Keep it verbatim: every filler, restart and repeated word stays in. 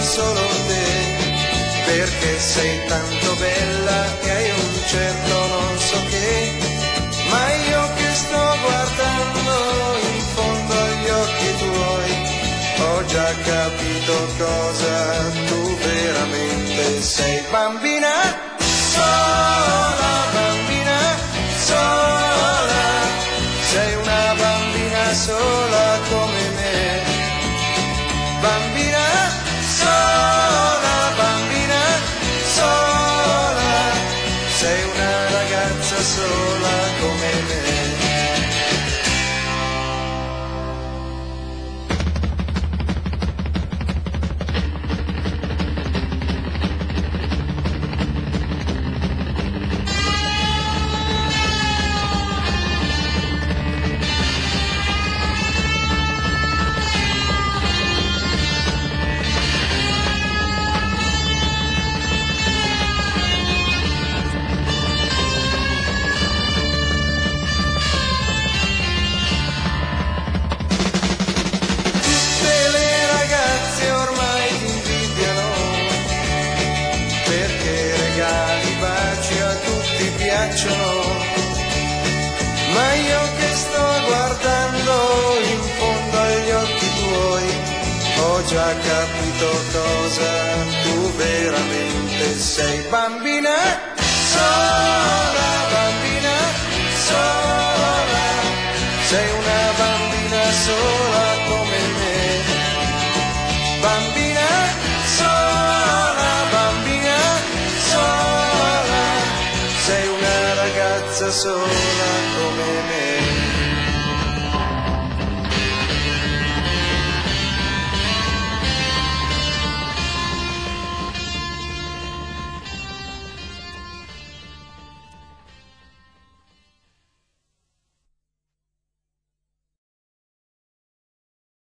solo te, perché sei tanto bella e hai un certo non so che, ma io che sto guardando in fondo agli occhi tuoi, ho già capito cosa tu veramente sei. Bambina sola, bambina sola, sei una bambina sola come me. Bambina sola, bambina sola, sei una ragazza sola come me. Ma io che sto guardando in fondo agli occhi tuoi, ho già capito cosa tu veramente sei. Bambina sola, bambina sola, sei una bambina sola come me. Bambina sola, bambina sola, sei una ragazza sola come me.